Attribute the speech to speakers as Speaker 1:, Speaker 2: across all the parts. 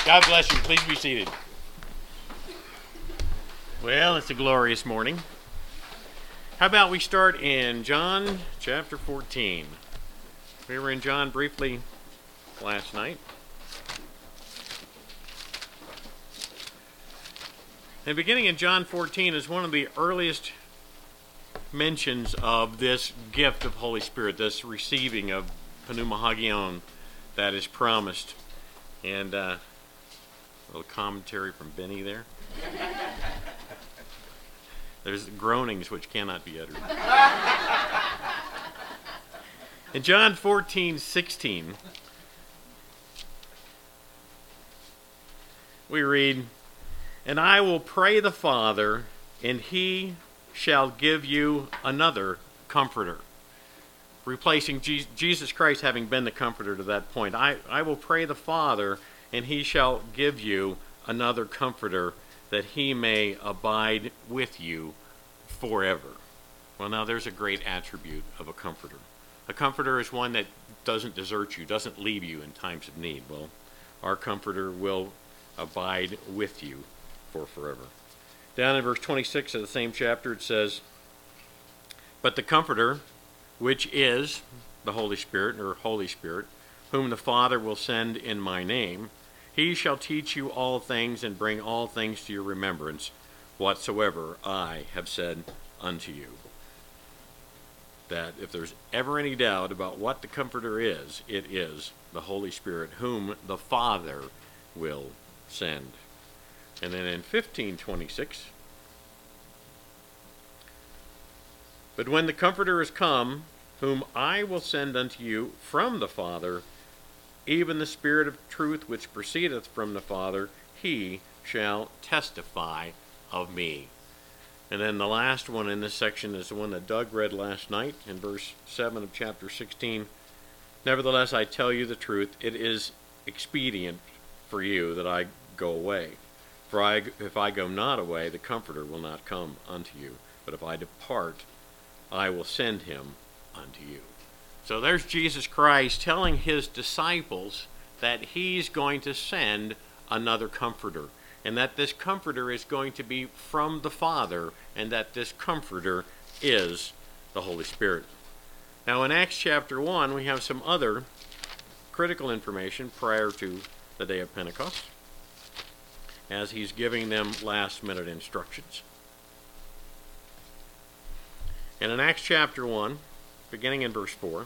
Speaker 1: God bless you. Please be seated. Well, it's a glorious morning. How about we start in John chapter 14? We were in John briefly last night. And beginning in John 14 is one of the earliest mentions of this gift of Holy Spirit, this receiving of Pneuma Hagion that is promised. And a little commentary from Benny there. There's groanings which cannot be uttered. In John 14:16, we read, "And I will pray the Father, and he shall give you another comforter." Replacing Jesus Christ having been the comforter to that point. I will pray the Father, and he shall give you another comforter, that he may abide with you forever. Well, now there's a great attribute of a comforter. A comforter is one that doesn't desert you, doesn't leave you in times of need. Well, our comforter will abide with you for forever. Down in verse 26 of the same chapter it says, "But the Comforter, which is the Holy Spirit," or Holy Spirit, "whom the Father will send in my name, he shall teach you all things and bring all things to your remembrance, whatsoever I have said unto you." That if there's ever any doubt about what the Comforter is, it is the Holy Spirit, whom the Father will send. And then in 15:26, "But when the Comforter is come, whom I will send unto you from the Father, even the Spirit of truth which proceedeth from the Father, he shall testify of me." And then the last one in this section is the one that Doug read last night in verse 7 of chapter 16. "Nevertheless, I tell you the truth, it is expedient for you that I go away. For if I go not away, the Comforter will not come unto you. But if I depart, I will send him unto you." So there's Jesus Christ telling his disciples that he's going to send another Comforter, and that this Comforter is going to be from the Father, and that this Comforter is the Holy Spirit. Now in Acts chapter 1, we have some other critical information prior to the day of Pentecost, as he's giving them last-minute instructions. And in Acts chapter 1, beginning in verse 4,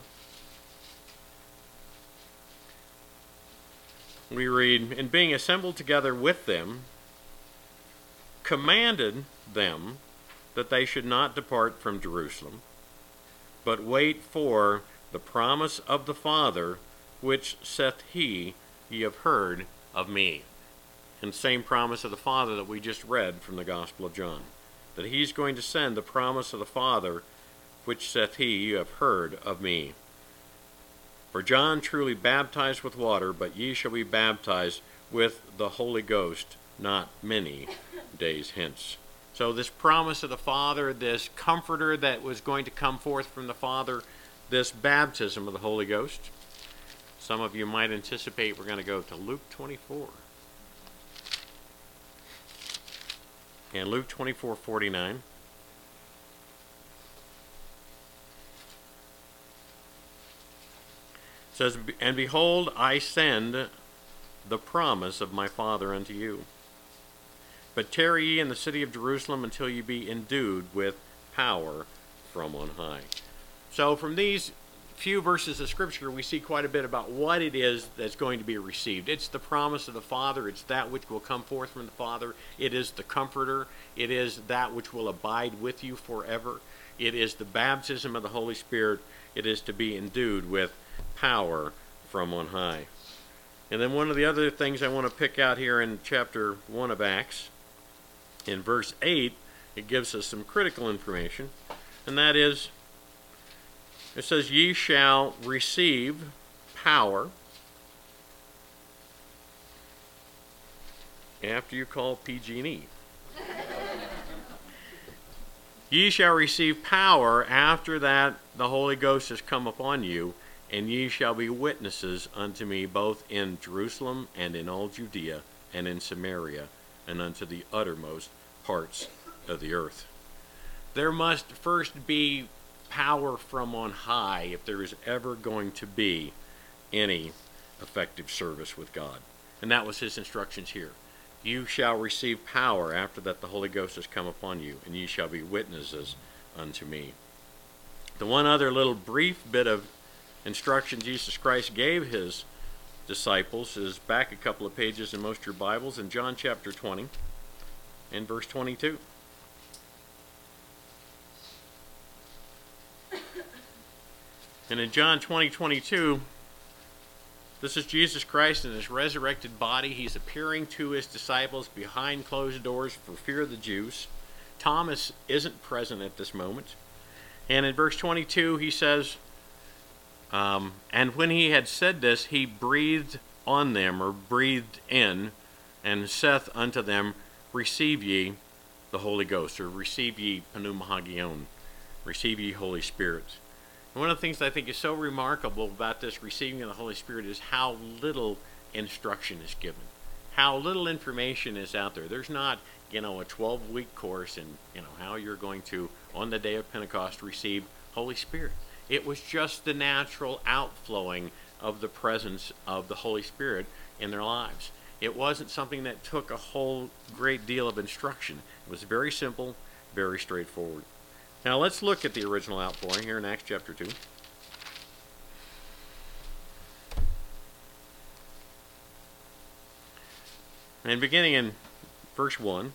Speaker 1: we read, "And being assembled together with them, commanded them that they should not depart from Jerusalem, but wait for the promise of the Father, which saith he, ye have heard of me." And same promise of the Father that we just read from the Gospel of John, that he's going to send the promise of the Father, which saith he, "You have heard of me. For John truly baptized with water, but ye shall be baptized with the Holy Ghost not many days hence." So this promise of the Father, this Comforter that was going to come forth from the Father, this baptism of the Holy Ghost. Some of you might anticipate we're going to go to Luke 24. And Luke 24:49. Says, "And behold, I send the promise of my Father unto you. But tarry ye in the city of Jerusalem until ye be endued with power from on high." So from these few verses of Scripture, we see quite a bit about what it is that's going to be received. It's the promise of the Father. It's that which will come forth from the Father. It is the Comforter. It is that which will abide with you forever. It is the baptism of the Holy Spirit. It is to be endued with power from on high. And then one of the other things I want to pick out here in chapter 1 of Acts, in verse 8, it gives us some critical information, and that is, it says, "Ye shall receive power after you call PG&E. Ye shall receive power after that the Holy Ghost has come upon you, and ye shall be witnesses unto me both in Jerusalem and in all Judea and in Samaria, and unto the uttermost parts of the earth. There must first be power from on high if there is ever going to be any effective service with God. And that was his instructions here. You shall receive power after that the Holy Ghost has come upon you, and ye shall be witnesses unto me. The one other little brief bit of instruction Jesus Christ gave his disciples is back a couple of pages in most of your Bibles in John chapter 20 and verse 22. And in John 20:22, this is Jesus Christ in his resurrected body. He's appearing to his disciples behind closed doors for fear of the Jews. Thomas isn't present at this moment. And in verse 22, he says, and when he had said this, he breathed on them, or breathed in, and saith unto them, receive ye the Holy Ghost, or receive ye pneuma hagion, receive ye Holy Spirit. And one of the things that I think is so remarkable about this receiving of the Holy Spirit is how little instruction is given, how little information is out there. There's not, a 12-week course in, how you're going to, on the day of Pentecost, receive Holy Spirit. It was just the natural outflowing of the presence of the Holy Spirit in their lives. It wasn't something that took a whole great deal of instruction. It was very simple, very straightforward. Now let's look at the original outpouring here in Acts chapter 2. And beginning in verse 1, it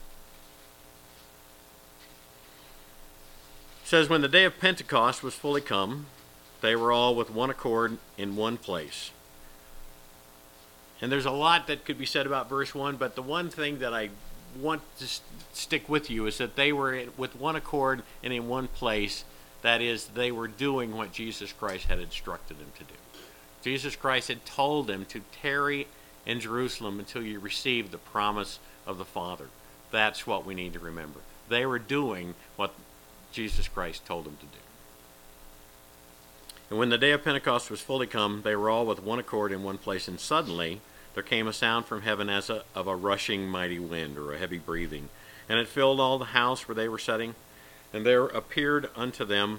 Speaker 1: says, when the day of Pentecost was fully come, they were all with one accord in one place. And there's a lot that could be said about verse 1, but the one thing that I want to stick with you is that they were with one accord and in one place. That is, they were doing what Jesus Christ had instructed them to do. Jesus Christ had told them to tarry in Jerusalem until you receive the promise of the Father. That's what we need to remember. They were doing what Jesus Christ told them to do. And when the day of Pentecost was fully come, they were all with one accord in one place, and suddenly there came a sound from heaven as of a rushing mighty wind, or a heavy breathing, and it filled all the house where they were sitting. And there appeared unto them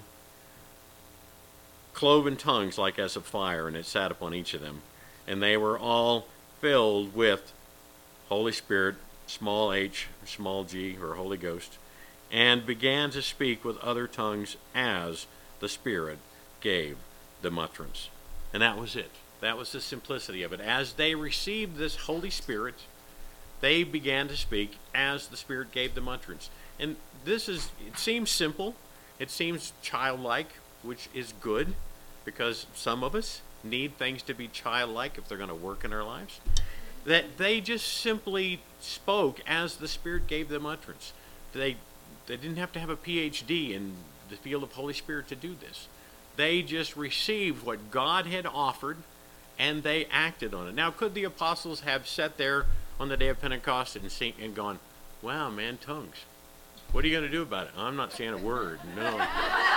Speaker 1: cloven tongues like as of fire, and it sat upon each of them. And they were all filled with Holy Spirit, small h, small g, or Holy Ghost, and began to speak with other tongues as the Spirit gave them utterance. And that was it. That was the simplicity of it. As they received this Holy Spirit, they began to speak as the Spirit gave them utterance. And it seems simple. It seems childlike, which is good, because some of us need things to be childlike if they're going to work in our lives. That they just simply spoke as the Spirit gave them utterance. They didn't have to have a PhD in the field of Holy Spirit to do this. They just received what God had offered, and they acted on it. Now, could the apostles have sat there on the day of Pentecost and gone, wow, man, tongues. What are you going to do about it? I'm not saying a word. No.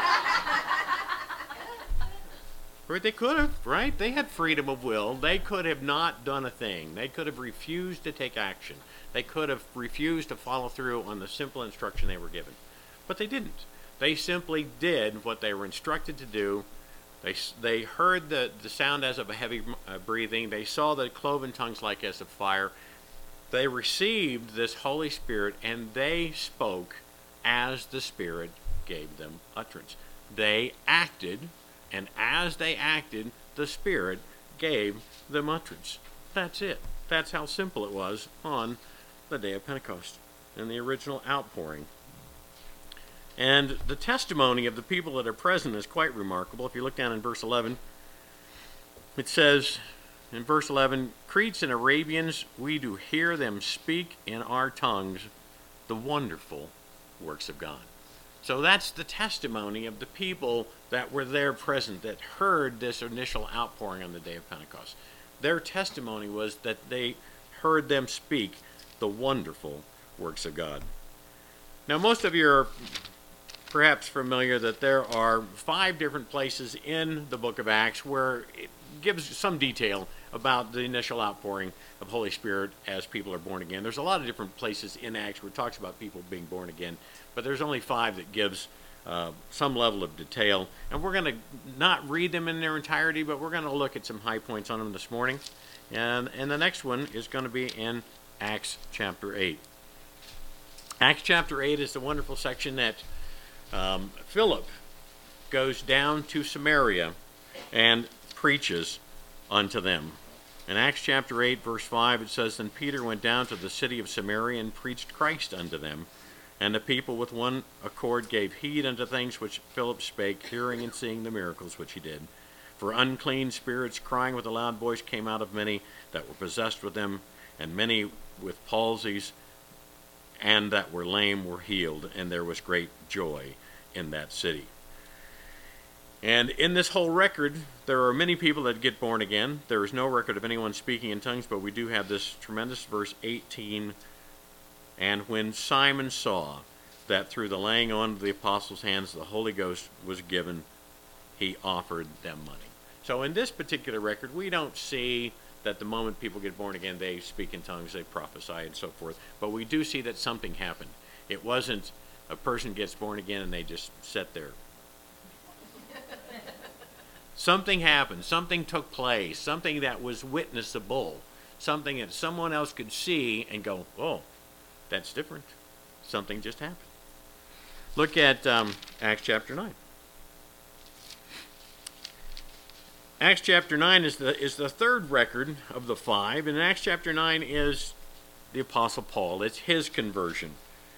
Speaker 1: Or they could have, right? They had freedom of will. They could have not done a thing. They could have refused to take action. They could have refused to follow through on the simple instruction they were given. But they didn't. They simply did what they were instructed to do. They heard the sound as of a heavy breathing. They saw the cloven tongues like as of fire. They received this Holy Spirit, and they spoke as the Spirit gave them utterance. They acted, and as they acted, the Spirit gave them utterance. That's it. That's how simple it was on the day of Pentecost and the original outpouring. And the testimony of the people that are present is quite remarkable. If you look down in verse 11, it says in verse 11, Cretes and Arabians, we do hear them speak in our tongues the wonderful works of God. So that's the testimony of the people that were there present, that heard this initial outpouring on the day of Pentecost. Their testimony was that they heard them speak the wonderful works of God. Now, most of you are perhaps familiar that there are 5 different places in the book of Acts where gives some detail about the initial outpouring of Holy Spirit as people are born again. There's a lot of different places in Acts where it talks about people being born again, but there's only 5 that gives some level of detail. And we're going to not read them in their entirety, but we're going to look at some high points on them this morning. And the next one is going to be in Acts chapter 8. Acts chapter 8 is the wonderful section that Philip goes down to Samaria and preaches unto them. In Acts chapter 8, verse 5, it says, Then Peter went down to the city of Samaria and preached Christ unto them. And the people with one accord gave heed unto things which Philip spake, hearing and seeing the miracles which he did. For unclean spirits, crying with a loud voice, came out of many that were possessed with them, and many with palsies and that were lame were healed, and there was great joy in that city. And in this whole record, there are many people that get born again. There is no record of anyone speaking in tongues, but we do have this tremendous verse 18. And when Simon saw that through the laying on of the apostles' hands the Holy Ghost was given, he offered them money. So in this particular record, we don't see that the moment people get born again, they speak in tongues, they prophesy, and so forth. But we do see that something happened. It wasn't a person gets born again and they just sit there. Something happened. Something took place. Something that was witnessable. Something that someone else could see and go, oh, that's different. Something just happened. Look at Acts chapter 9. Acts chapter 9 is the third record of the 5, and Acts chapter 9 is the Apostle Paul. It's his conversion.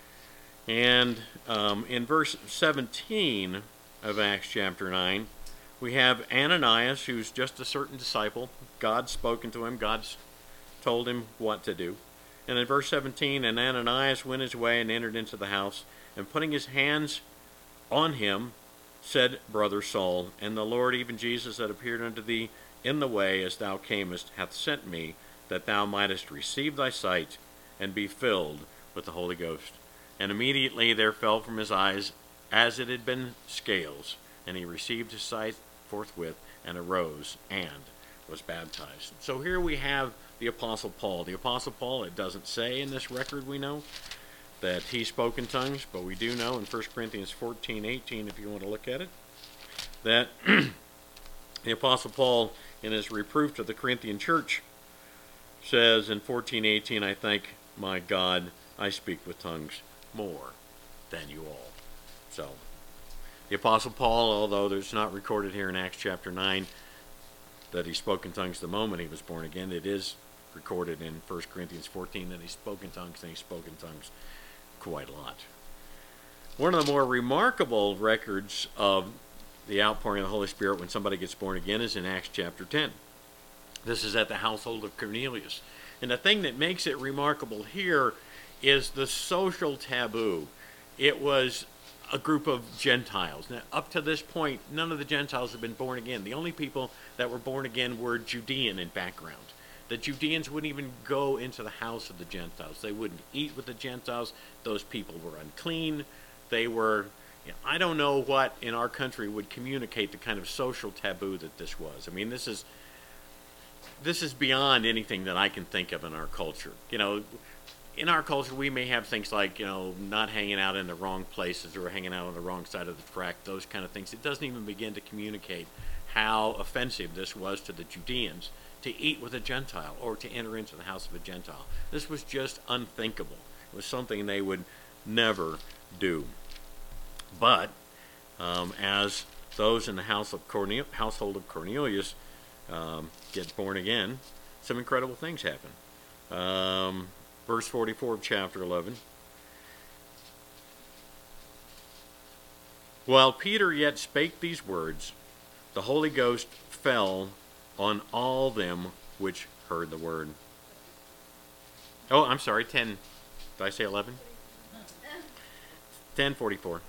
Speaker 1: And in verse 17 of Acts chapter 9, we have Ananias, who's just a certain disciple. God's spoken to him. God's told him what to do. And in verse 17, And Ananias went his way and entered into the house, and putting his hands on him, said, Brother Saul, and the Lord, even Jesus, that appeared unto thee in the way as thou camest, hath sent me, that thou mightest receive thy sight, and be filled with the Holy Ghost. And immediately there fell from his eyes as it had been scales, and he received his sight forthwith, and arose, and was baptized. So here we have the Apostle Paul. The Apostle Paul, it doesn't say in this record, we know, that he spoke in tongues, but we do know in 1 Corinthians 14:18, if you want to look at it, that the Apostle Paul, in his reproof to the Corinthian church, says in 14:18, I thank my God I speak with tongues more than you all. So, the Apostle Paul, although there's not recorded here in Acts chapter 9 that he spoke in tongues the moment he was born again, it is recorded in 1 Corinthians 14 that he spoke in tongues, and he spoke in tongues quite a lot. One of the more remarkable records of the outpouring of the Holy Spirit when somebody gets born again is in Acts chapter 10. This is at the household of Cornelius. And the thing that makes it remarkable here is the social taboo. It was a group of Gentiles. Now, up to this point, none of the Gentiles have been born again. The only people that were born again were Judean in background. The Judeans wouldn't even go into the house of the Gentiles. They wouldn't eat with the Gentiles. Those people were unclean. They were, I don't know what in our country would communicate the kind of social taboo that this was. I mean, this is beyond anything that I can think of in our culture. In our culture, we may have things like, not hanging out in the wrong places or hanging out on the wrong side of the track, those kind of things. It doesn't even begin to communicate how offensive this was to the Judeans to eat with a Gentile or to enter into the house of a Gentile. This was just unthinkable. It was something they would never do. But as those in the household of Cornelius get born again, some incredible things happen. Verse 44 of chapter 11. While Peter yet spake these words, the Holy Ghost fell on all them which heard the word. Oh, I'm sorry, 10. Did I say 11? 10:44.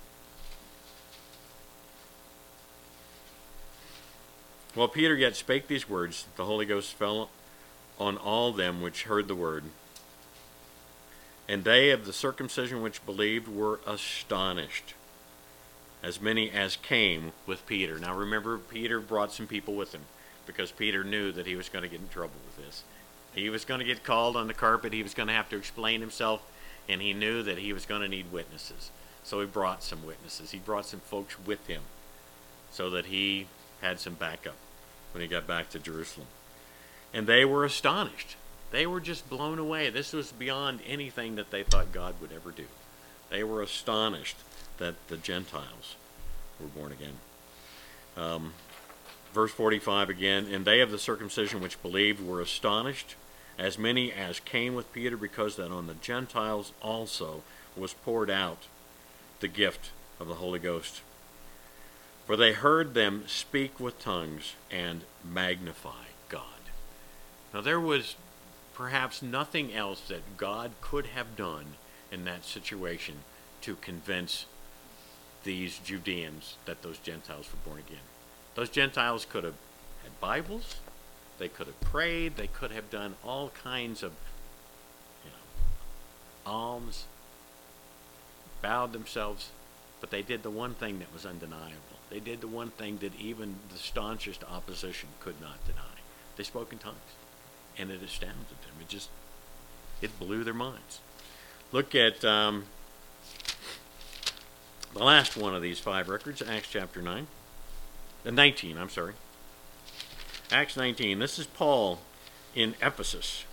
Speaker 1: While Peter yet spake these words, the Holy Ghost fell on all them which heard the word. And they of the circumcision which believed were astonished, as many as came with Peter. Now remember, Peter brought some people with him. because Peter knew that he was going to get in trouble with this. He was going to get called on the carpet. He was going to have to explain himself, and he knew that he was going to need witnesses. So he brought some witnesses. He brought some folks with him so that he had some backup when he got back to Jerusalem. And they were astonished. They were just blown away. This was beyond anything that they thought God would ever do. They were astonished that the Gentiles were born again. Verse 45 again, and they of the circumcision which believed were astonished, as many as came with Peter, because that on the Gentiles also was poured out the gift of the Holy Ghost. For they heard them speak with tongues and magnify God. Now there was perhaps nothing else that God could have done in that situation to convince these Judeans that those Gentiles were born again. Those Gentiles could have had Bibles, they could have prayed, they could have done all kinds of alms, bowed themselves, but they did the one thing that was undeniable. They did the one thing that even the staunchest opposition could not deny. They spoke in tongues, and it astounded them. It blew their minds. Look at the last one of these 5 records, Acts chapter 19, I'm sorry. Acts 19. This is Paul in Ephesus.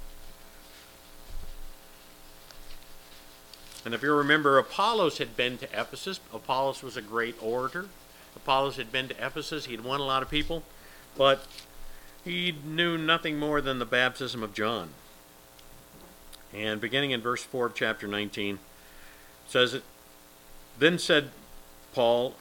Speaker 1: And if you remember, Apollos had been to Ephesus. Apollos was a great orator. Apollos had been to Ephesus. He'd won a lot of people. But he knew nothing more than the baptism of John. And beginning in verse 4 of chapter 19, says it, then said Paul,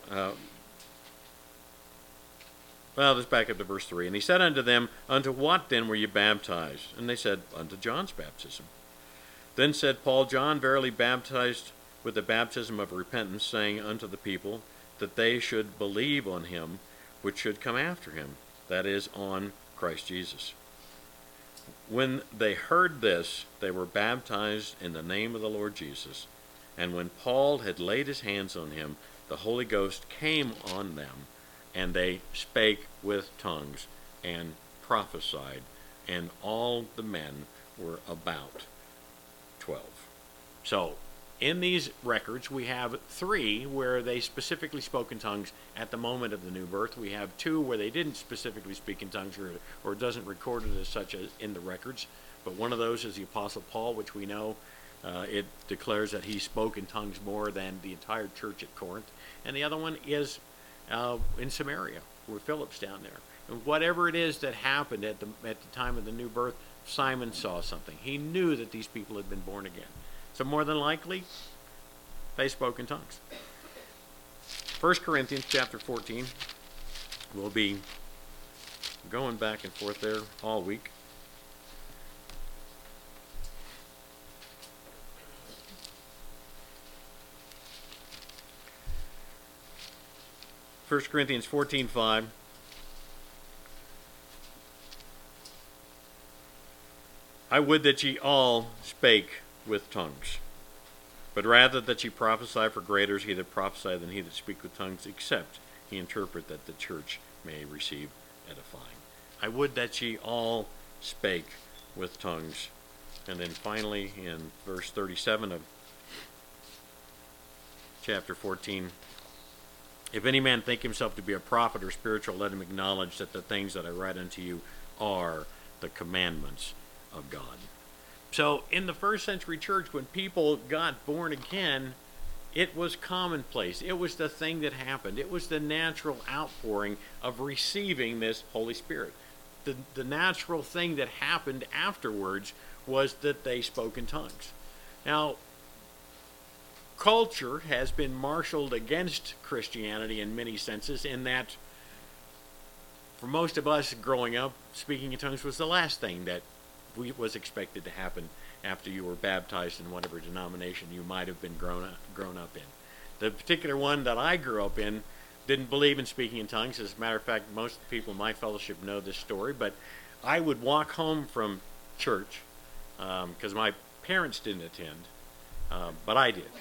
Speaker 1: let's back up to verse 3. And he said unto them, unto what then were you baptized? And they said, unto John's baptism. Then said Paul, John verily baptized with the baptism of repentance, saying unto the people that they should believe on him which should come after him, that is, on Christ Jesus. When they heard this, they were baptized in the name of the Lord Jesus. And when Paul had laid his hands on him, the Holy Ghost came on them, and they spake with tongues and prophesied, and all the men were about 12. So, in these records, we have 3 where they specifically spoke in tongues at the moment of the new birth. We have 2 where they didn't specifically speak in tongues, or it doesn't record it as such as in the records. But one of those is the Apostle Paul, which we know it declares that he spoke in tongues more than the entire church at Corinth. And the other one is in Samaria, where Philip's down there. And whatever it is that happened at the time of the new birth, Simon saw something. He knew that these people had been born again. So more than likely, they spoke in tongues. 1 Corinthians chapter 14. We'll be going back and forth there all week. First Corinthians 14:5. I would that ye all spake with tongues, but rather that ye prophesy, for greater is he that prophesy than he that speak with tongues, except he interpret, that the church may receive edifying. I would that ye all spake with tongues. And then finally in verse 37 of chapter 14, if any man think himself to be a prophet or spiritual, let him acknowledge that the things that I write unto you are the commandments of God. So in the first century church, when people got born again, it was commonplace. It was the thing that happened. It was the natural outpouring of receiving this Holy Spirit. The natural thing that happened afterwards was that they spoke in tongues. Now, culture has been marshaled against Christianity in many senses, in that for most of us growing up, speaking in tongues was the last thing that was expected to happen after you were baptized in whatever denomination you might have been grown up in. The particular one that I grew up in didn't believe in speaking in tongues. As a matter of fact, most of the people in my fellowship know this story, but I would walk home from church because my parents didn't attend, but I did.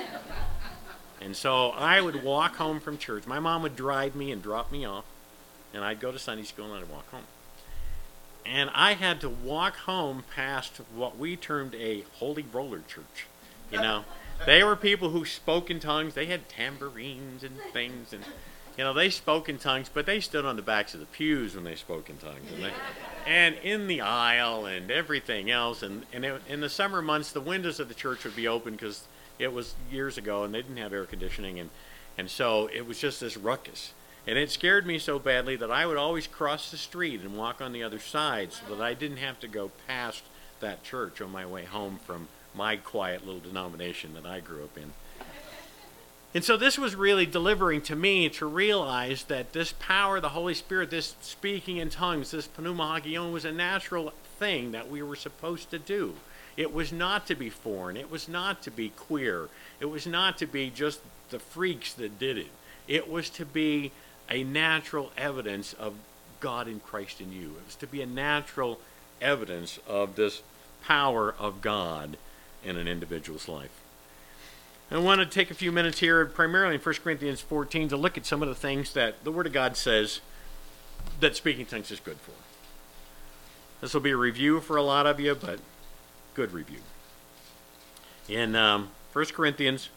Speaker 1: And so I would walk home from church. My mom would drive me and drop me off. and I'd go to Sunday school and I'd walk home. And I had to walk home past what we termed a holy roller church. You know, they were people who spoke in tongues. They had tambourines and things, and you know, they spoke in tongues, but they stood on the backs of the pews when they spoke in tongues, and in the aisle and everything else. And in the summer months, the windows of the church would be open because it was years ago and they didn't have air conditioning, and so it was just this ruckus. And it scared me so badly that I would always cross the street and walk on the other side so that I didn't have to go past that church on my way home from my quiet little denomination that I grew up in. And so this was really delivering to me to realize that this power of the Holy Spirit, this speaking in tongues, this pneumahagion, was a natural thing that we were supposed to do. It was not to be foreign. It was not to be queer. It was not to be just the freaks that did it. It was to be a natural evidence of God in Christ in you. It was to be a natural evidence of this power of God in an individual's life. I want to take a few minutes here, primarily in 1 Corinthians 14, to look at some of the things that the Word of God says that speaking tongues is good for. This will be a review for a lot of you, but good review. In 1 Corinthians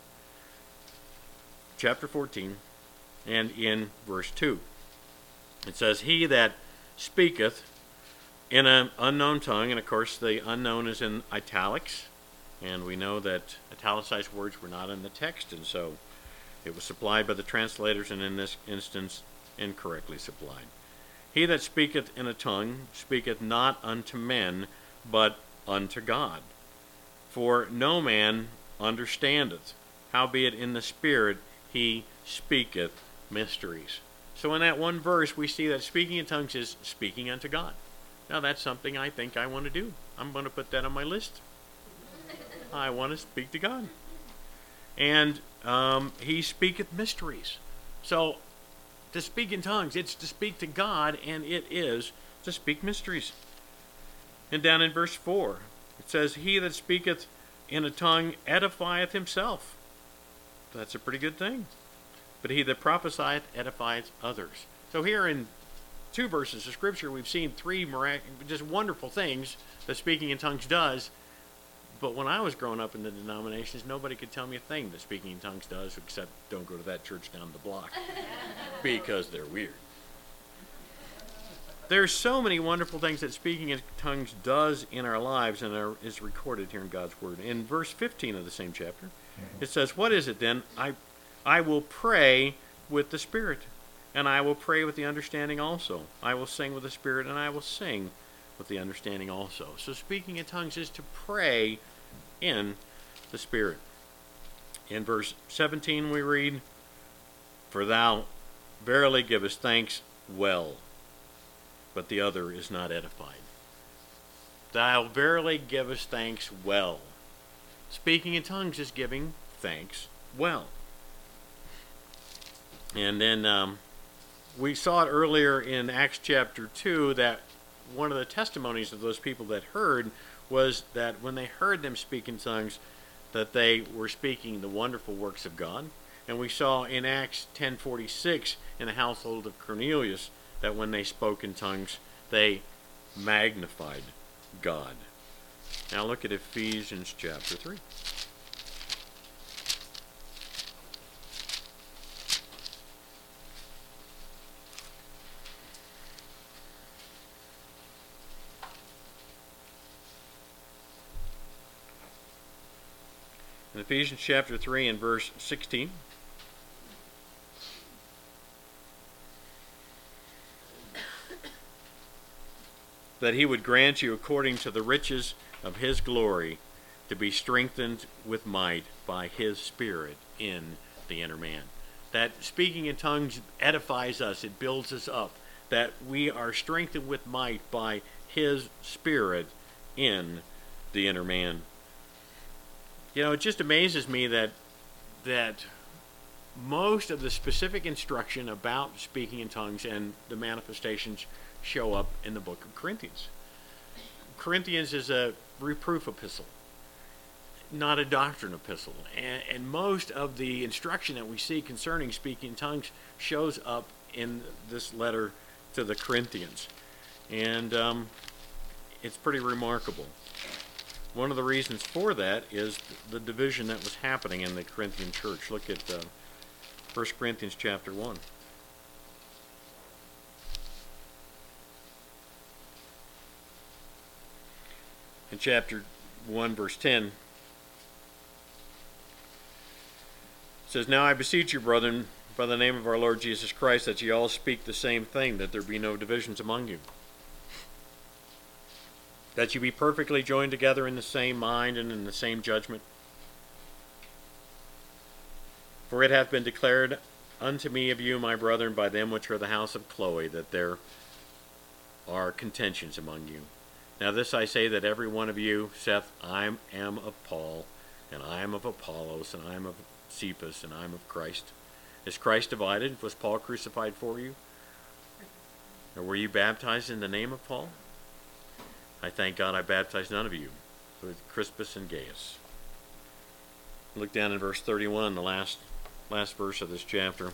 Speaker 1: chapter 14, and in verse 2, it says, "He that speaketh in an unknown tongue," and of course the unknown is in italics, and we know that italicized words were not in the text, and so it was supplied by the translators, and in this instance incorrectly supplied. "He that speaketh in a tongue speaketh not unto men, but unto God. For no man understandeth, howbeit in the Spirit he speaketh mysteries." So in that one verse, we see that speaking in tongues is speaking unto God. Now that's something I think I want to do. I'm going to put that on my list. I want to speak to God. And he speaketh mysteries. So to speak in tongues, it's to speak to God, and it is to speak mysteries. And down in verse 4, it says, "He that speaketh in a tongue edifieth himself." That's a pretty good thing. "But he that prophesieth edifieth others." So here in 2 verses of Scripture, we've seen 3 just wonderful things that speaking in tongues does. But when I was growing up in the denominations, nobody could tell me a thing that speaking in tongues does, except don't go to that church down the block, because they're weird. There's so many wonderful things that speaking in tongues does in our lives, and is recorded here in God's Word. In verse 15 of the same chapter, it says, "What is it then? I will pray with the Spirit, and I will pray with the understanding also. I will sing with the Spirit, and I will sing with the understanding also." So speaking in tongues is to pray in the Spirit. In verse 17 we read, "For thou verily givest thanks well, but the other is not edified." Thou verily givest thanks well. Speaking in tongues is giving thanks well. And then we saw it earlier in Acts chapter 2 that one of the testimonies of those people that heard was that when they heard them speak in tongues, that they were speaking the wonderful works of God. And we saw in Acts 10:46 in the household of Cornelius that when they spoke in tongues, they magnified God. Now look at Ephesians chapter 3. In Ephesians chapter 3 and verse 16, "That he would grant you according to the riches of his glory to be strengthened with might by his Spirit in the inner man." That speaking in tongues edifies us, it builds us up, that we are strengthened with might by his Spirit in the inner man. You know, it just amazes me that most of the specific instruction about speaking in tongues and the manifestations show up in the book of Corinthians. Corinthians is a reproof epistle, not a doctrine epistle. And most of the instruction that we see concerning speaking in tongues shows up in this letter to the Corinthians. And it's pretty remarkable. One of the reasons for that is the division that was happening in the Corinthian church. Look at 1 Corinthians chapter 1. In chapter 1, verse 10, it says, "Now I beseech you, brethren, by the name of our Lord Jesus Christ, that ye all speak the same thing, that there be no divisions among you. That ye be perfectly joined together in the same mind and in the same judgment. For it hath been declared unto me of you, my brethren, by them which are the house of Chloe, that there are contentions among you. Now this I say, that every one of you saith, I am of Paul, and I am of Apollos, and I am of Cephas, and I am of Christ. Is Christ divided? Was Paul crucified for you? Or were you baptized in the name of Paul? I thank God I baptized none of you, with Crispus and Gaius." Look down in verse 31, the last verse of this chapter.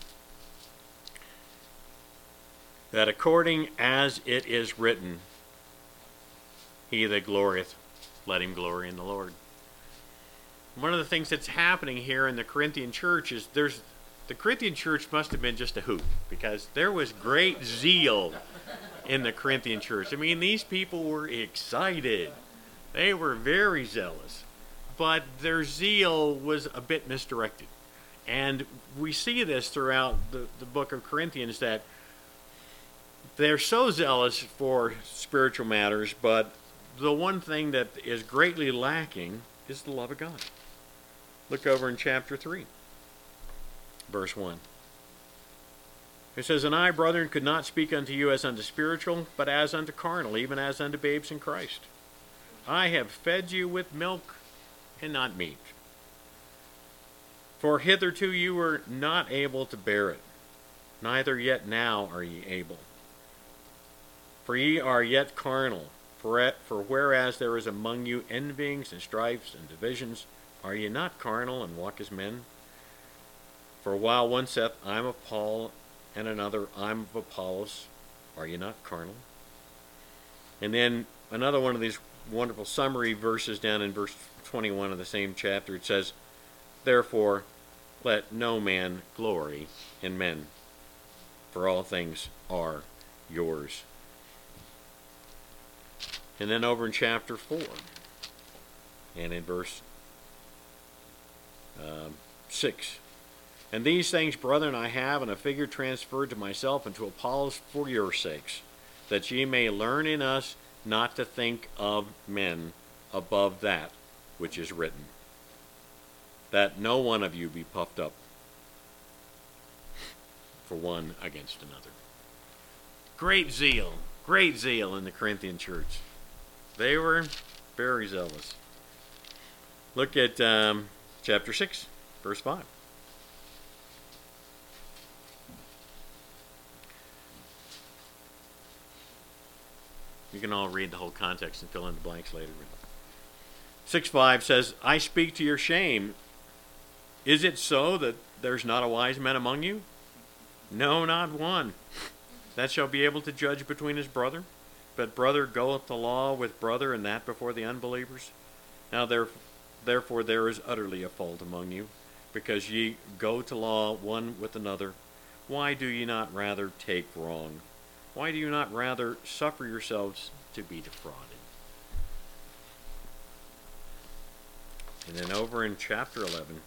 Speaker 1: "That according as it is written, he that glorieth, let him glory in the Lord." One of the things that's happening here in the Corinthian church is the Corinthian church must have been just a hoot, because there was great zeal in the Corinthian church. I mean, these people were excited. They were very zealous, but their zeal was a bit misdirected. And we see this throughout the book of Corinthians, that they're so zealous for spiritual matters, but the one thing that is greatly lacking is the love of God. Look over in chapter 3, verse 1. It says, "And I, brethren, could not speak unto you as unto spiritual, but as unto carnal, even as unto babes in Christ. I have fed you with milk and not meat. For hitherto you were not able to bear it, neither yet now are ye able. For ye are yet carnal. For whereas there is among you envyings and strifes and divisions, are ye not carnal and walk as men? For while one saith, I am of Paul, and another, I am of Apollos, are ye not carnal?" And then another one of these wonderful summary verses down in verse 21 of the same chapter, it says, "Therefore let no man glory in men, for all things are yours." And then over in chapter 4, and in verse 6, "And these things, brethren, I have in a figure transferred to myself and to Apollos for your sakes, that ye may learn in us not to think of men above that which is written, that no one of you be puffed up for one against another." Great zeal in the Corinthian church. They were very zealous. Look at chapter 6, verse 5. You can all read the whole context and fill in the blanks later. 6:5 says, "I speak to your shame. Is it so that there's not a wise man among you? No, not one, that shall be able to judge between his brother. But brother goeth to law with brother, and that before the unbelievers. Now therefore there is utterly a fault among you, because ye go to law one with another. Why do ye not rather take wrong? Why do you not rather suffer yourselves to be defrauded?" And then over in chapter 11,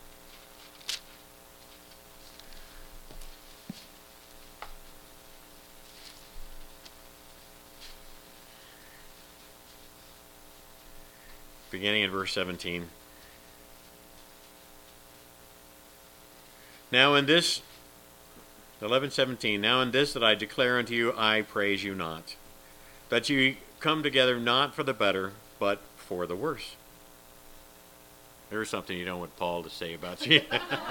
Speaker 1: beginning in verse 17. "Now in this," 11:17, "Now in this that I declare unto you, I praise you not, that ye come together not for the better, but for the worse." There's something you don't want Paul to say about you.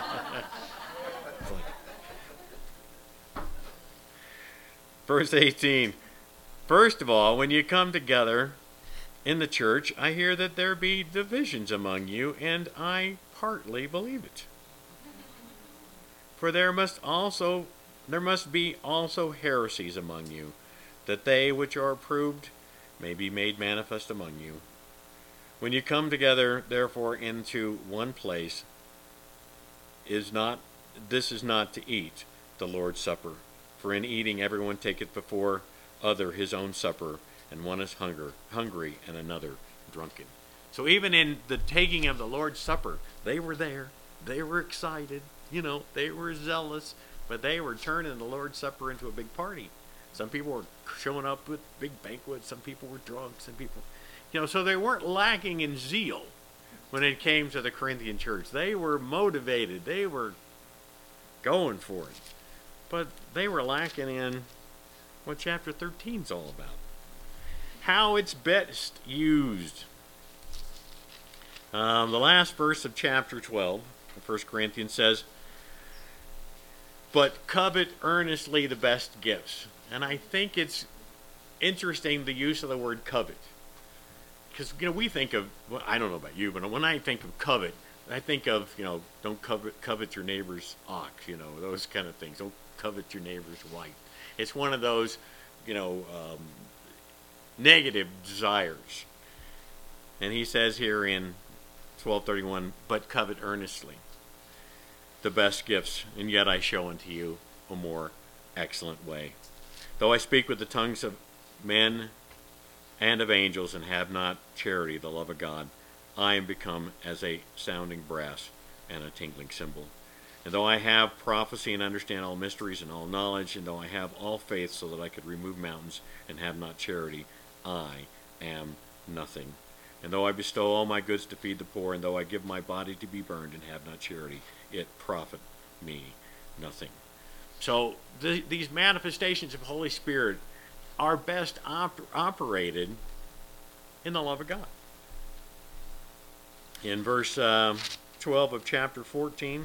Speaker 1: Verse 18, "First of all, when you come together in the church, I hear that there be divisions among you, and I partly believe it. For there must be also heresies among you, that they which are approved may be made manifest among you. When you come together, therefore, into one place, this is not to eat the Lord's Supper. For in eating everyone taketh before other his own supper, and one is hungry, and another drunken. So even in the taking of the Lord's Supper, they were there. They were excited. They were zealous. But they were turning the Lord's Supper into a big party. Some people were showing up with big banquets. Some people were drunk. Some people, so they weren't lacking in zeal when it came to the Corinthian church. They were motivated. They were going for it. But they were lacking in what chapter 13 is all about. How it's best used. The last verse of chapter 12 of 1 Corinthians says, "But covet earnestly the best gifts." And I think it's interesting the use of the word covet. Because, we think of, well, I don't know about you, but when I think of covet, I think of, don't covet your neighbor's ox, those kind of things. Don't covet your neighbor's wife. It's one of those, negative desires. And he says here in 12:31, "But covet earnestly the best gifts, and yet I show unto you a more excellent way. Though I speak with the tongues of men and of angels, and have not charity, the love of God, I am become as a sounding brass and a tinkling cymbal. And though I have prophecy and understand all mysteries and all knowledge, and though I have all faith so that I could remove mountains, and have not charity, I am nothing. And though I bestow all my goods to feed the poor, and though I give my body to be burned, and have not charity, it profit me nothing." So these manifestations of Holy Spirit are best operated in the love of God. In verse 12 of chapter 14,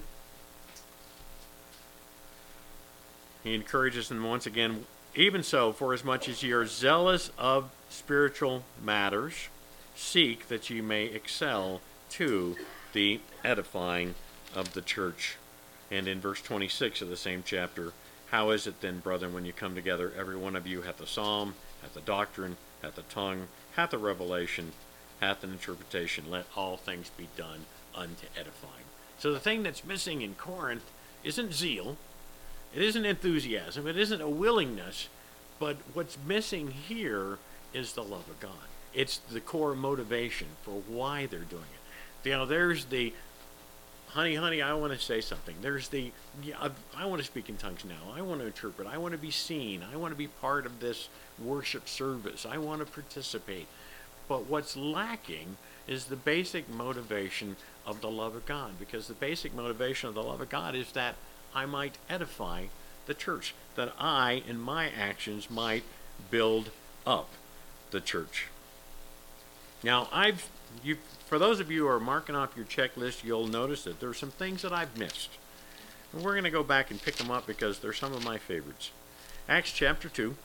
Speaker 1: he encourages them once again, "Even so, forasmuch as ye are zealous of spiritual matters, seek that ye may excel to the edifying of the church." And in verse 26 of the same chapter, "How is it then, brethren, when you come together, every one of you hath a psalm, hath a doctrine, hath a tongue, hath a revelation, hath an interpretation? Let all things be done unto edifying." So the thing that's missing in Corinth isn't zeal, it isn't enthusiasm, it isn't a willingness, but what's missing here is the love of God. It's the core motivation for why they're doing it. There's the, honey, I want to say something. There's the, I want to speak in tongues now. I want to interpret. I want to be seen. I want to be part of this worship service. I want to participate. But what's lacking is the basic motivation of the love of God. Because the basic motivation of the love of God is that I might edify the church. That I, in my actions, might build up the church. Now, for those of you who are marking off your checklist, you'll notice that there are some things that I've missed. And we're going to go back and pick them up because they're some of my favorites. Acts chapter 2,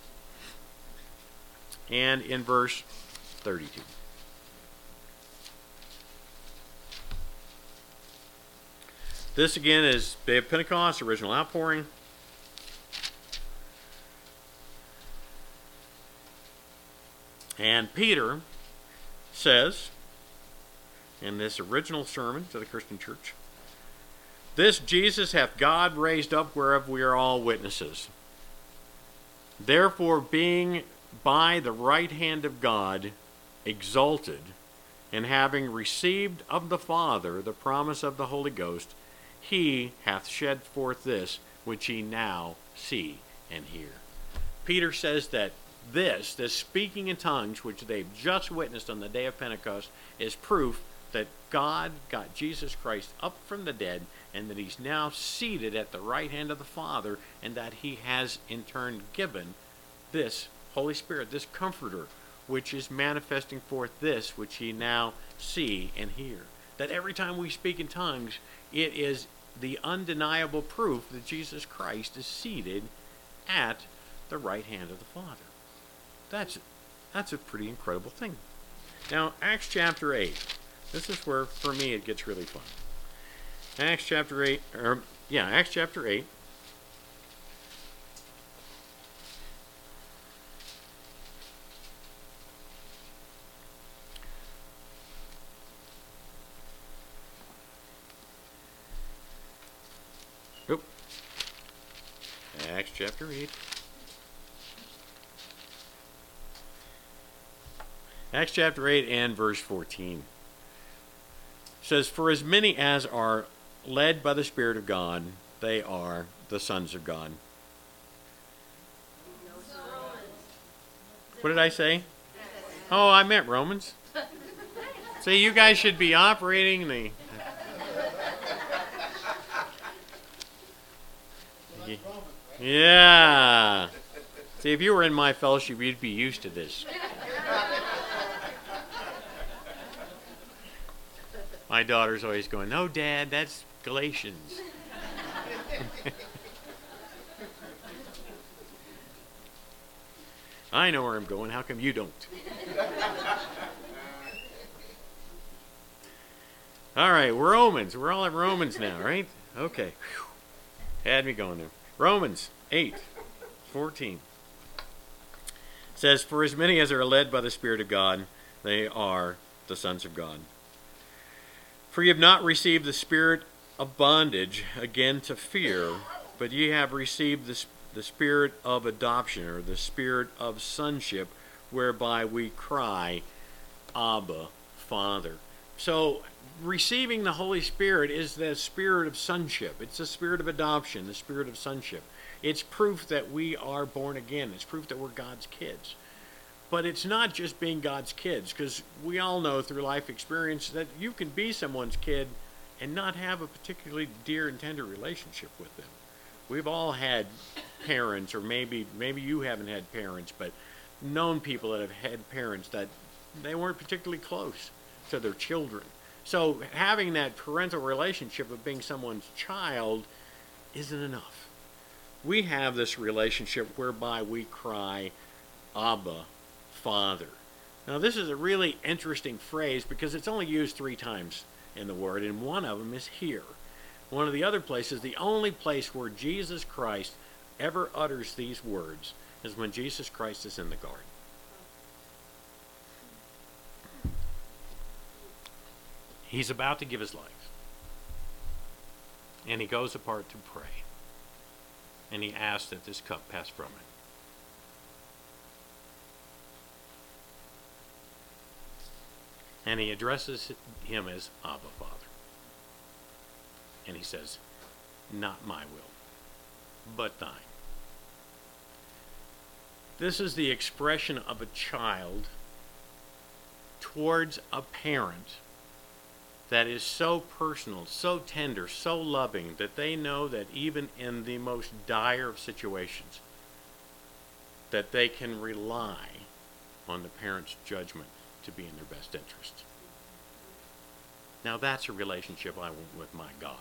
Speaker 1: and in verse 32. This again is Day of Pentecost, original outpouring. And Peter says, in this original sermon to the Christian church, "This Jesus hath God raised up, whereof we are all witnesses. Therefore, being by the right hand of God exalted, and having received of the Father the promise of the Holy Ghost, he hath shed forth this which ye now see and hear." Peter says that this speaking in tongues, which they've just witnessed on the day of Pentecost, is proof that God got Jesus Christ up from the dead, and that he's now seated at the right hand of the Father, and that he has in turn given this Holy Spirit, this Comforter, which is manifesting forth this which ye now see and hear. That every time we speak in tongues, it is the undeniable proof that Jesus Christ is seated at the right hand of the Father. That's a pretty incredible thing. Now, Acts chapter 8. This is where, for me, it gets really fun. Acts chapter 8. chapter 8. Acts chapter 8 and verse 14 says, "For as many as are led by the Spirit of God, they are the sons of God." What did I say? Oh, I meant Romans. See, you guys should be operating the... Yeah. See, if you were in my fellowship, you'd be used to this. My daughter's always going, "No, Dad, that's Galatians." I know where I'm going. How come you don't? All right, Romans. We're all at Romans now, right? Okay. Whew. Had me going there. Romans 8:14 says, "For as many as are led by the Spirit of God, they are the sons of God. For ye have not received the spirit of bondage again to fear, but ye have received the spirit of adoption," or the spirit of sonship, "whereby we cry, Abba, Father." So receiving the Holy Spirit is the spirit of sonship. It's the spirit of adoption, the spirit of sonship. It's proof that we are born again. It's proof that we're God's kids. But it's not just being God's kids, because we all know through life experience that you can be someone's kid and not have a particularly dear and tender relationship with them. We've all had parents, or maybe you haven't had parents, but known people that have had parents that they weren't particularly close to their children. So having that parental relationship of being someone's child isn't enough. We have this relationship whereby we cry, Abba, Father. Now this is a really interesting phrase because it's only used 3 times in the Word, and one of them is here. One of the other places, the only place where Jesus Christ ever utters these words, is when Jesus Christ is in the garden. He's about to give his life. And he goes apart to pray. And he asks that this cup pass from him. And he addresses him as Abba, Father. And he says, "Not my will, but thine." This is the expression of a child towards a parent that is so personal, so tender, so loving, that they know that even in the most dire of situations, that they can rely on the parent's judgment to be in their best interest. Now that's a relationship I want with my God.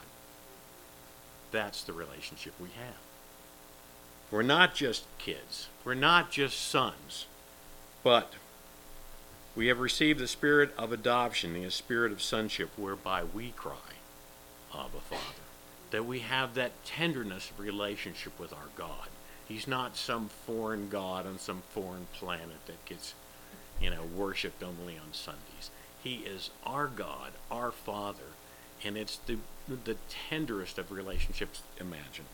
Speaker 1: That's the relationship we have. We're not just kids. We're not just sons. But we have received the spirit of adoption, the spirit of sonship, whereby we cry, Abba, Father. That we have that tenderness of relationship with our God. He's not some foreign God on some foreign planet that gets, worshipped only on Sundays. He is our God, our Father, and it's the tenderest of relationships imaginable.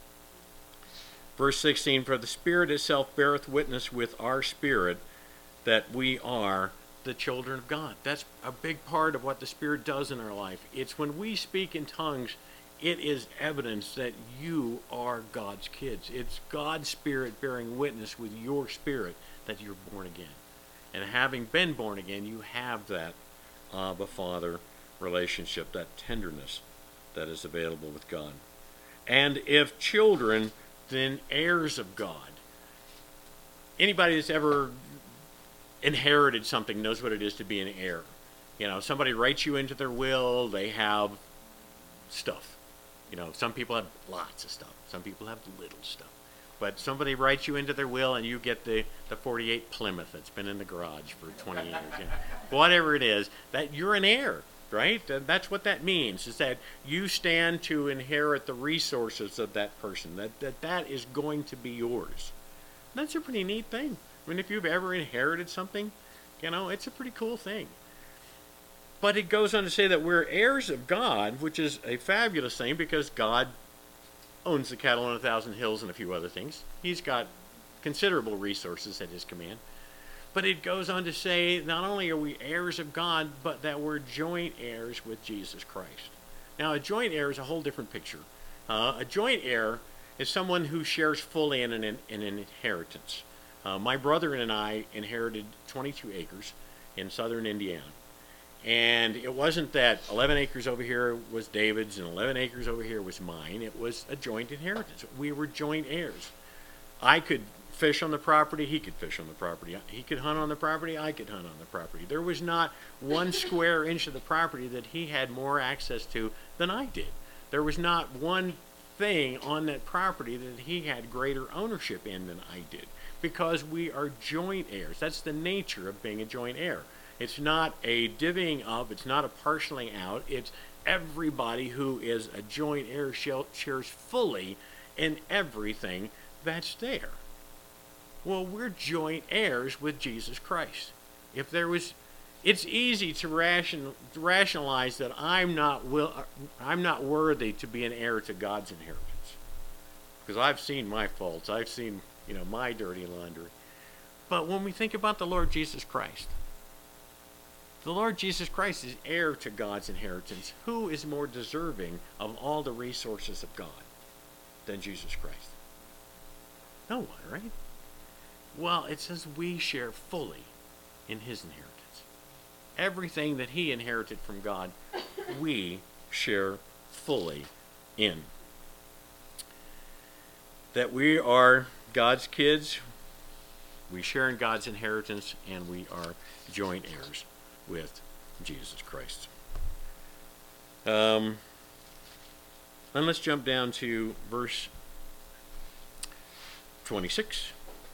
Speaker 1: Verse 16, "For the Spirit itself beareth witness with our spirit that we are the children of God." That's a big part of what the Spirit does in our life. It's when we speak in tongues, it is evidence that you are God's kids. It's God's Spirit bearing witness with your spirit that you're born again. And having been born again, you have that Abba, Father relationship, that tenderness that is available with God. And if children, then heirs of God. Anybody that's ever inherited something knows what it is to be an heir. Somebody writes you into their will, they have stuff. Some people have lots of stuff. Some people have little stuff. But somebody writes you into their will and you get the 48 Plymouth that's been in the garage for 20 years. Whatever it is, that you're an heir, right? That's what that means, is that you stand to inherit the resources of that person, that is going to be yours. That's a pretty neat thing. I mean, if you've ever inherited something, it's a pretty cool thing. But it goes on to say that we're heirs of God, which is a fabulous thing because God owns the cattle on 1,000 hills and a few other things. He's got considerable resources at his command. But it goes on to say, not only are we heirs of God, but that we're joint heirs with Jesus Christ. Now, a joint heir is a whole different picture. A joint heir is someone who shares fully in an inheritance. My brother and I inherited 22 acres in southern Indiana. And it wasn't that 11 acres over here was David's and 11 acres over here was mine. It was a joint inheritance. We were joint heirs. I could fish on the property, he could fish on the property. He could hunt on the property, I could hunt on the property. There was not 1 square inch of the property that he had more access to than I did. There was not one thing on that property that he had greater ownership in than I did, because we are joint heirs. That's the nature of being a joint heir. It's not a divvying up, it's not a parceling out, it's everybody who is a joint heir shares fully in everything that's there. Well, we're joint heirs with Jesus Christ. It's easy to rationalize that I'm not worthy to be an heir to God's inheritance, because I've seen my faults, I've seen my dirty laundry. But when we think about the Lord Jesus Christ, the Lord Jesus Christ is heir to God's inheritance. Who is more deserving of all the resources of God than Jesus Christ? No one, right? Well, it says we share fully in his inheritance. Everything that he inherited from God, we share fully in. That we are God's kids, we share in God's inheritance, and we are joint heirs with Jesus Christ. And let's jump down to verse 26.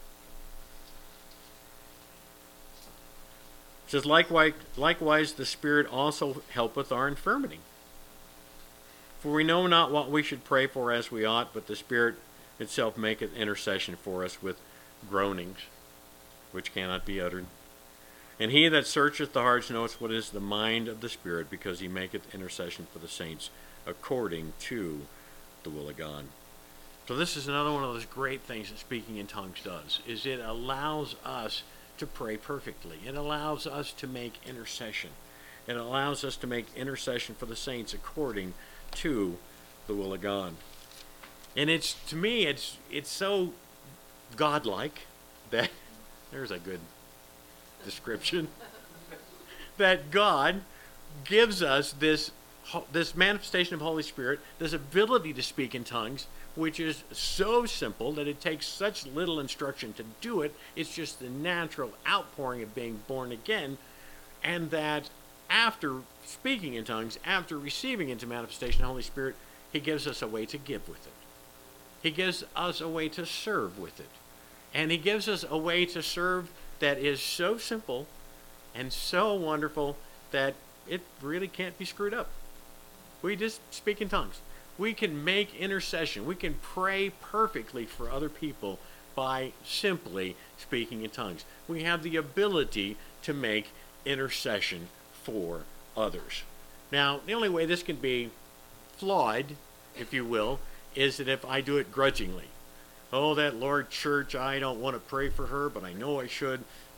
Speaker 1: It says, likewise the Spirit also helpeth our infirmity. For we know not what we should pray for as we ought, but the Spirit itself maketh intercession for us with groanings, which cannot be uttered. And he that searcheth the hearts knoweth what is the mind of the Spirit, because he maketh intercession for the saints according to the will of God. So this is another one of those great things that speaking in tongues does, is it allows us to pray perfectly. It allows us to make intercession. It allows us to make intercession for the saints according to the will of God. And to me, it's so godlike that, there's a good description, that God gives us this manifestation of Holy Spirit, this ability to speak in tongues, which is so simple that it takes such little instruction to do it. It's just the natural outpouring of being born again, and that after speaking in tongues, after receiving into manifestation of the Holy Spirit, he gives us a way to give with it. He gives us a way to serve with it. And he gives us a way to serve that is so simple and so wonderful that it really can't be screwed up. We just speak in tongues. We can make intercession. We can pray perfectly for other people by simply speaking in tongues. We have the ability to make intercession for others. Now, the only way this can be flawed, if you will, is that if I do it grudgingly. Oh, that Lord Church, I don't want to pray for her, but I know I should.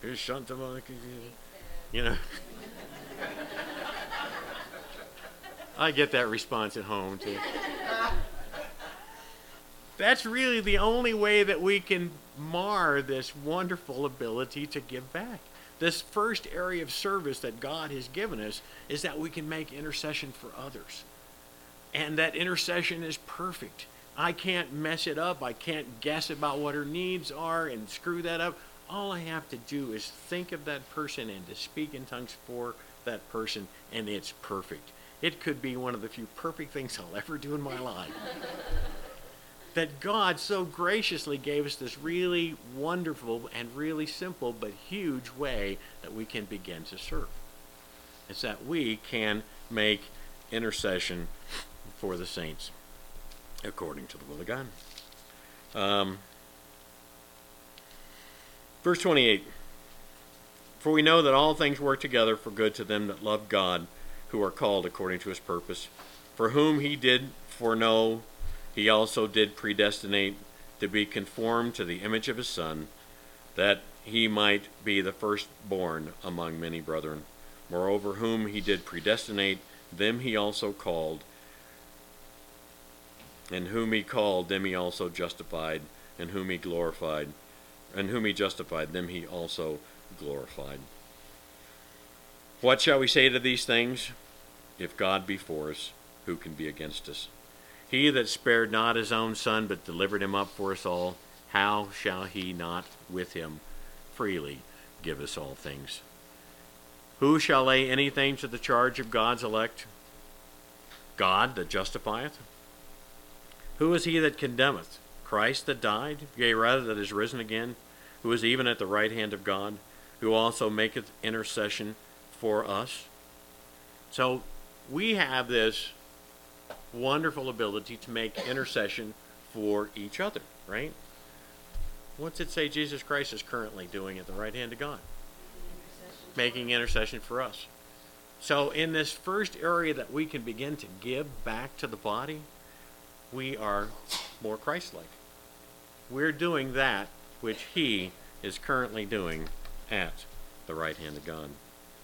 Speaker 1: I get that response at home too. That's really the only way that we can mar this wonderful ability to give back. This first area of service that God has given us is that we can make intercession for others. And that intercession is perfect. I can't mess it up. I can't guess about what her needs are and screw that up. All I have to do is think of that person and to speak in tongues for that person, and it's perfect. It could be one of the few perfect things I'll ever do in my life. That God so graciously gave us this really wonderful and really simple but huge way that we can begin to serve. It's that we can make intercession for the saints according to the will of God. Verse 28. For we know that all things work together for good to them that love God, who are called according to his purpose, for whom he did foreknow, he also did predestinate to be conformed to the image of his Son, that he might be the firstborn among many brethren. Moreover, whom he did predestinate, them he also called, and whom he called, them he also justified, and whom he glorified, and whom he justified, them he also glorified. What shall we say to these things? If God be for us, who can be against us? He that spared not his own Son, but delivered him up for us all, how shall he not with him freely give us all things? Who shall lay anything to the charge of God's elect? God that justifieth. Who is he that condemneth? Christ that died, yea, rather that is risen again, who is even at the right hand of God, who also maketh intercession for us. So we have this wonderful ability to make intercession for each other, right? What's it say Jesus Christ is currently doing at the right hand of God? Making intercession for us. So in this first area that we can begin to give back to the body, we are more Christ-like. We're doing that which he is currently doing at the right hand of God.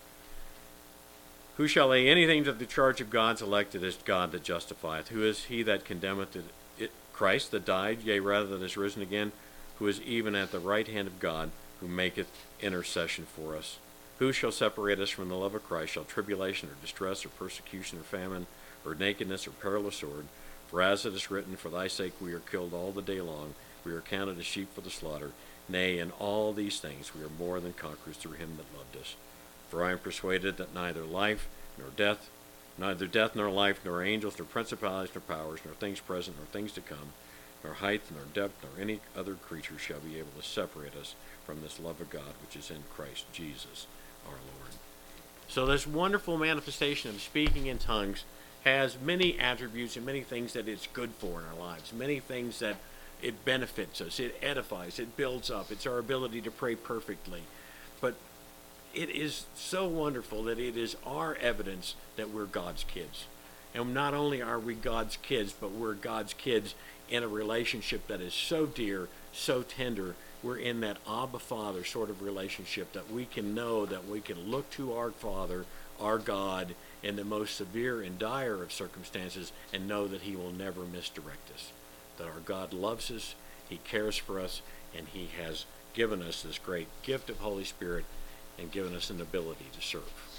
Speaker 1: Who shall lay anything to the charge of God's elect? It is God that justifieth. Who is he that condemneth it? Christ that died, yea, rather that is risen again, who is even at the right hand of God, who maketh intercession for us. Who shall separate us from the love of Christ? Shall tribulation or distress or persecution or famine or nakedness or peril or sword? For as it is written, for thy sake we are killed all the day long. We are counted as sheep for the slaughter. Nay, in all these things we are more than conquerors through him that loved us. For I am persuaded that neither life nor death, neither death nor life, nor angels, nor principalities, nor powers, nor things present, nor things to come, nor height, nor depth, nor any other creature shall be able to separate us from this love of God which is in Christ Jesus our Lord. So this wonderful manifestation of speaking in tongues has many attributes and many things that it's good for in our lives, many things that it benefits us, it edifies, it builds up, it's our ability to pray perfectly. But it is so wonderful that it is our evidence that we're God's kids. And not only are we God's kids, but we're God's kids in a relationship that is so dear, so tender. We're in that Abba Father sort of relationship that we can know that we can look to our Father, our God, in the most severe and dire of circumstances and know that he will never misdirect us. That our God loves us, he cares for us, and he has given us this great gift of Holy Spirit and given us an ability to serve.